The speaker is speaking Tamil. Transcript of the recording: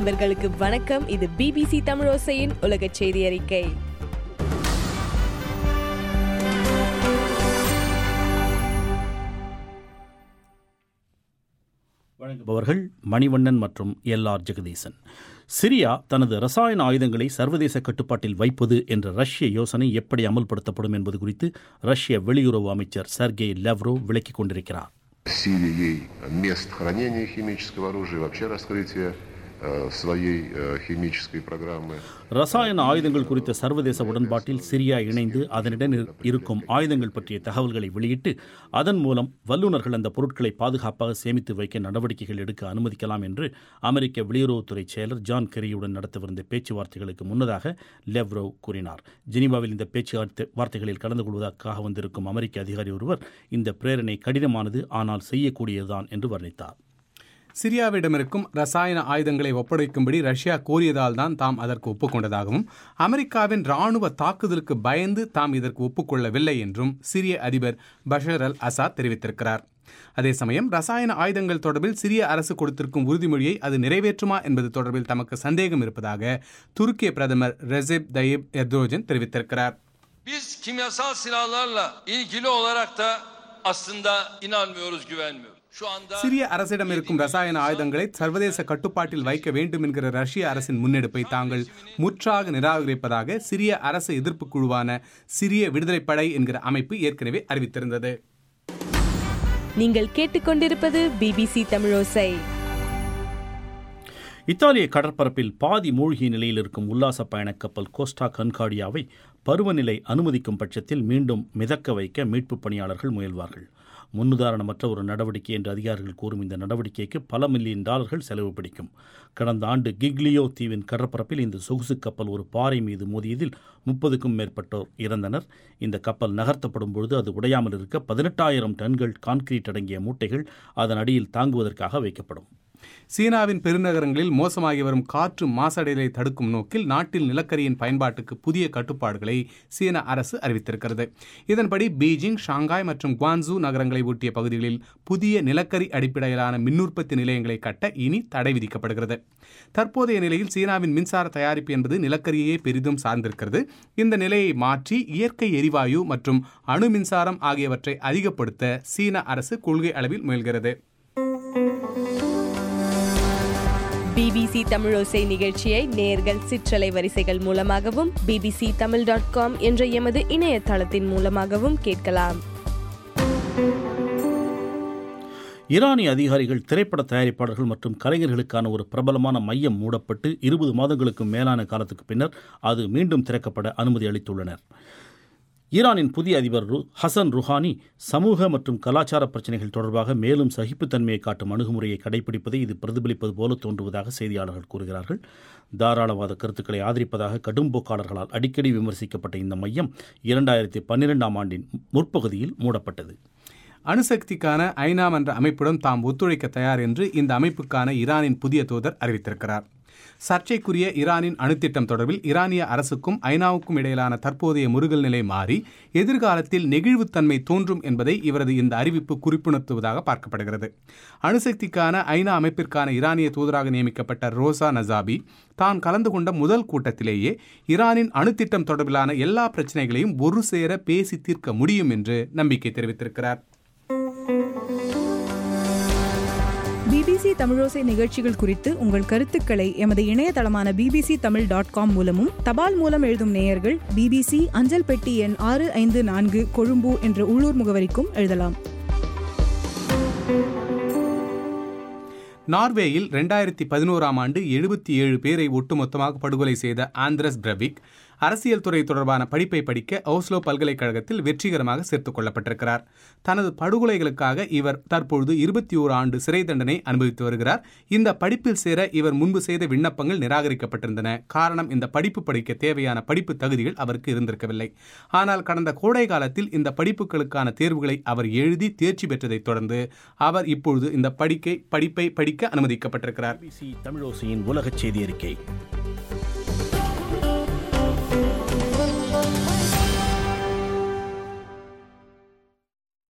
நண்பர்களுக்கு வணக்கம். இது பிபிசி தமிழோசையின் உலக செய்தி அறிக்கை. வழங்குபவர்கள் மணிவண்ணன் மற்றும் LR ஜெகதீசன். சிரியா தனது ரசாயன ஆயுதங்களை சர்வதேச கட்டுப்பாட்டில் வைப்பது என்ற ரஷ்ய யோசனை எப்படி அமல்படுத்தப்படும் என்பது குறித்து ரஷ்ய வெளியுறவு அமைச்சர் செர்கேய் லாவ்ரோவ் விளக்கிக் கொண்டிருக்கிறார். Сирии мест хранения химического оружия, вообще раскрытие своей химической программы. ரசாயன ஆயுதங்கள் குறித்த சர்வதேச உடன்பாட்டில் சிரியா இணைந்து அதனிடம் இருக்கும் ஆயுதங்கள் பற்றிய தகவல்களை வெளியிட்டு அதன் மூலம் வல்லுநர்கள் அந்த பொருட்களை பாதுகாப்பாக சேமித்து வைக்க நடவடிக்கைகள் எடுக்க அனுமதிக்கலாம் என்று அமெரிக்க வெளியுறவுத்துறை செயலர் ஜான் கெரியுடன் நடத்தவிருந்த பேச்சுவார்த்தைகளுக்கு முன்னதாக லாவ்ரோவ் கூறினார். ஜெனீவாவில் இந்த பேச்சுவார்த்தைகளில் கலந்து கொள்வதற்காக வந்திருக்கும் அமெரிக்க அதிகாரி ஒருவர் இந்த பிரேரணை கடினமானது ஆனால் செய்யக்கூடியதுதான் என்று வர்ணித்தார். சிரியாவிடமிருக்கும் ரசாயன ஆயுதங்களை ஒப்படைக்கும்படி ரஷ்யா கோரியதால் தான் தாம் அதற்கு ஒப்புக்கொண்டதாகவும் அமெரிக்காவின் இராணுவ தாக்குதலுக்கு பயந்து தாம் இதற்கு ஒப்புக்கொள்ளவில்லை என்றும் சிரிய அதிபர் பஷர் அல் அசாத் தெரிவித்திருக்கிறார். அதே சமயம் ரசாயன ஆயுதங்கள் தொடர்பில் சிரிய அரசு கொடுத்திருக்கும் உறுதிமொழியை அது நிறைவேற்றுமா என்பது தொடர்பில் தமக்கு சந்தேகம் இருப்பதாக துருக்கிய பிரதமர் ரெசெப் தய்யிப் எர்டோகன் தெரிவித்திருக்கிறார். Biz kimyasal silahlarla ilgili olarak da aslında inanmıyoruz, güvenmiyoruz. சிரிய அரசிடம் இருக்கும் ரசாயன ஆயுதங்களை சர்வதேச கட்டுப்பாட்டில் வைக்க வேண்டும் என்கிற ரஷ்ய அரசின் முன்னெடுப்பை தாங்கள் முற்றாக நிராகரிப்பதாக சிரிய அரசு எதிர்ப்பு குழுவான சிரிய விடுதலை படை என்கிற அமைப்பு ஏற்கனவே அறிவித்திருந்தது. நீங்கள் கேட்டுக்கொண்டிருப்பது பிபிசி தமிழோசை. இத்தாலிய கடற்பரப்பில் பாதி மூழ்கிய நிலையில் இருக்கும் உல்லாச பயண கப்பல் கோஸ்டா கன்கார்டியாவை பருவநிலை அனுமதிக்கும் பட்சத்தில் மீண்டும் மிதக்க வைக்க மீட்புப் பணியாளர்கள் முயல்வார்கள். முன்னுதாரணமற்ற ஒரு நடவடிக்கை என்று அதிகாரிகள் கூறும் இந்த நடவடிக்கைக்கு பல மில்லியன் டாலர்கள் செலவு பிடிக்கும். கடந்த ஆண்டு கிக்லியோ தீவின் கடற்பரப்பில் இந்த சொகுசு கப்பல் ஒரு பாறை மீது மோதியதில் 30க்கும் மேற்பட்டோர் இறந்தனர். இந்த கப்பல் நகர்த்தப்படும் பொழுது அது உடையாமல் இருக்க 18,000 டன்கள் கான்கிரீட் அடங்கிய மூட்டைகள் அதன் அடியில் தாங்குவதற்காக வைக்கப்படும். சீனாவின் பெருநகரங்களில் மோசமாகி வரும் காற்று மாசடைதலை தடுக்கும் நோக்கில் நாட்டில் நிலக்கரியின் பயன்பாட்டுக்கு புதிய கட்டுப்பாடுகளை சீன அரசு அறிவித்திருக்கிறது. இதன்படி பீஜிங், ஷாங்காய் மற்றும் குவான்சூ நகரங்களை ஒட்டிய பகுதிகளில் புதிய நிலக்கரி அடிப்படையிலான மின்னுற்பத்தி நிலையங்களை கட்ட இனி தடை விதிக்கப்படுகிறது. தற்போதைய நிலையில் சீனாவின் மின்சார தயாரிப்பு என்பது நிலக்கரியையே பெரிதும் சார்ந்திருக்கிறது. இந்த நிலையை மாற்றி இயற்கை எரிவாயு மற்றும் அணு மின்சாரம் ஆகியவற்றை அதிகப்படுத்த சீன அரசு கொள்கை அளவில் முயல்கிறது. பிபிசி தமிழோசை நிகழ்ச்சியை நேயர்கள் சிற்றலை வரிசைகள் மூலமாகவும் bbctamil.com என்ற எமது இணையதளத்தின் மூலமாகவும் கேட்கலாம். ஈரானிய அதிகாரிகள் திரைப்பட தயாரிப்பாளர்கள் மற்றும் கலைஞர்களுக்கான ஒரு பிரபலமான மையம் மூடப்பட்டு 20 மாதங்களுக்கு மேலான காலத்துக்கு பின்னர் அது மீண்டும் திறக்கப்பட அனுமதி அளித்துள்ளனர். ஈரானின் புதிய அதிபர் ஹசன் ருஹானி சமூக மற்றும் கலாச்சார பிரச்சினைகள் தொடர்பாக மேலும் சகிப்புத்தன்மையை காட்டும் அணுகுமுறையை கடைபிடிப்பதை இது பிரதிபலிப்பது போல தோன்றுவதாக செய்தியாளர்கள் கூறுகிறார்கள். தாராளவாத கருத்துக்களை ஆதரிப்பதாக கடும் போக்காளர்களால் அடிக்கடி விமர்சிக்கப்பட்ட இந்த மையம் 2012ஆம் ஆண்டின் முற்பகுதியில் மூடப்பட்டது. அணுசக்திக்கான ஐநா மன்ற அமைப்புடன் தாம் ஒத்துழைக்க தயார் என்று இந்த அமைப்புக்கான ஈரானின் புதிய தூதர் அறிவித்திருக்கிறார். சர்ச்சைக்குரிய ஈரானின் அணுத்திட்டம் தொடர்பில் ஈரானிய அரசுக்கும் ஐநாவுக்கும் இடையிலான தற்போதைய முறுகல் நிலை மாறி எதிர்காலத்தில் நெகிழ்வுத்தன்மை தோன்றும் என்பதை இவரது இந்த அறிவிப்பு குறிப்புணர்த்துவதாக பார்க்கப்படுகிறது. அணுசக்திக்கான ஐநா அமைப்பிற்கான ஈரானிய தூதராக நியமிக்கப்பட்ட ரோசா நசாபி தான் கலந்து கொண்ட முதல் கூட்டத்திலேயே ஈரானின் அணுத்திட்டம் தொடர்பிலான எல்லா பிரச்சனைகளையும் ஒரு சேர பேசி தீர்க்க முடியும் என்று நம்பிக்கை தெரிவித்திருக்கிறார். பிபிசி தமிழோசை நிகழ்ச்சிகள் குறித்து உங்கள் கருத்துக்களை எமது இணையதளமான bbctamil.com மூலமும் தபால் மூலம் எழுதும் நேயர்கள் பிபிசி அஞ்சல் பெட்டி எண் 654 கொழும்பு என்ற உள்ளூர் முகவரிக்கும் எழுதலாம். நார்வேயில் 2011ஆம் ஆண்டு 77 பேரை ஒட்டுமொத்தமாக படுகொலை செய்த ஆந்திரஸ் பிரவிக் அரசியல் துறை தொடர்பான படிப்பை படிக்க ஓஸ்லோ பல்கலைக்கழகத்தில் வெற்றிகரமாக சேர்த்துக் கொள்ளப்பட்டிருக்கிறார். தனது படுகொலைகளுக்காக இவர் தற்பொழுது 21 ஆண்டு சிறை தண்டனை அனுபவித்து வருகிறார். இந்த படிப்பில் சேர இவர் முன்பு செய்த விண்ணப்பங்கள் நிராகரிக்கப்பட்டிருந்தன. காரணம், இந்த படிப்பு படிக்க தேவையான படிப்பு தகுதிகள் அவருக்கு இருந்திருக்கவில்லை. ஆனால் கடந்த கோடை காலத்தில் இந்த படிப்புகளுக்கான தேர்வுகளை அவர் எழுதி தேர்ச்சி பெற்றதைத் தொடர்ந்து அவர் இப்பொழுது இந்த படிப்பை படிக்க அனுமதிக்கப்பட்டிருக்கிறார். தமிழோசையின் உலக செய்தி அறிக்கை.